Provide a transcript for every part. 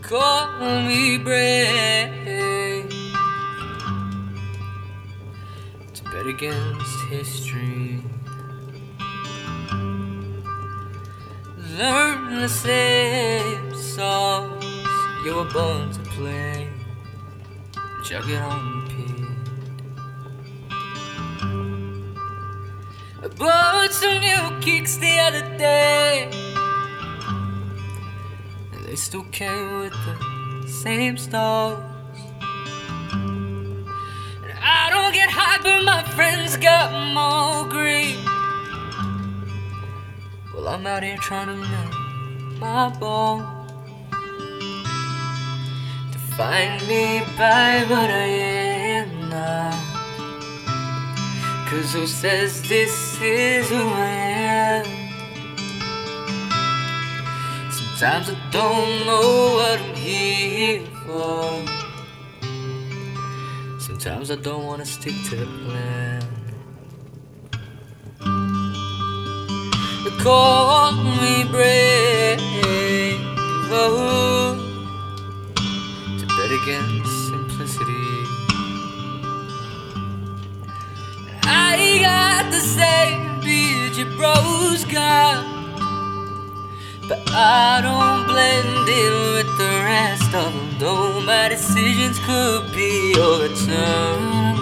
Call me brave to bet against history. Learn the same songs you were born to play. Jug it on repeat. I bought some new kicks the other day. They still came with the same stars. And I don't get high, but my friends got more green. Well, I'm out here trying to mend my ball, to find me by what I am not. 'Cause who says this is who I am? Sometimes I don't know what I'm here for. Sometimes I don't wanna stick to the plan. Call me brave, oh, to bet against simplicity. I got the same beard your bros got, but I don't blend in with the rest of them. Though my decisions could be overturned,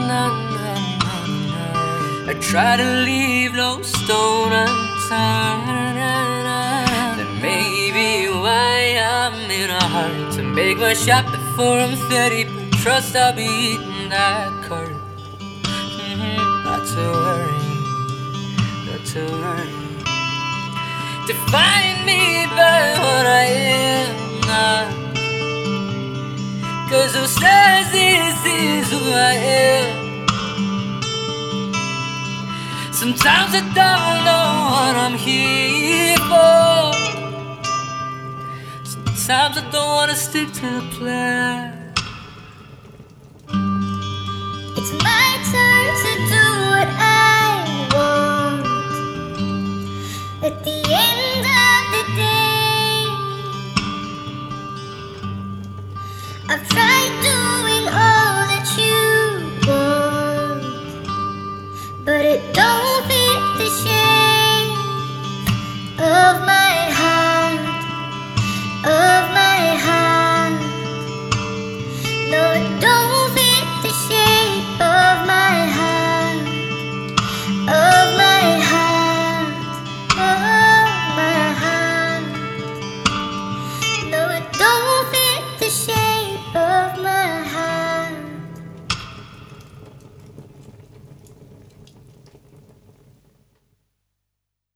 I try to leave no stone unturned. That may be why I'm in a hurry to make my shot before I'm 30. But trust I'll be eating that curry. Not to worry, not to worry. Define me by what I am not. 'Cause who says this is who I am? Sometimes I don't know what I'm here for. Sometimes I don't wanna stick to the plan.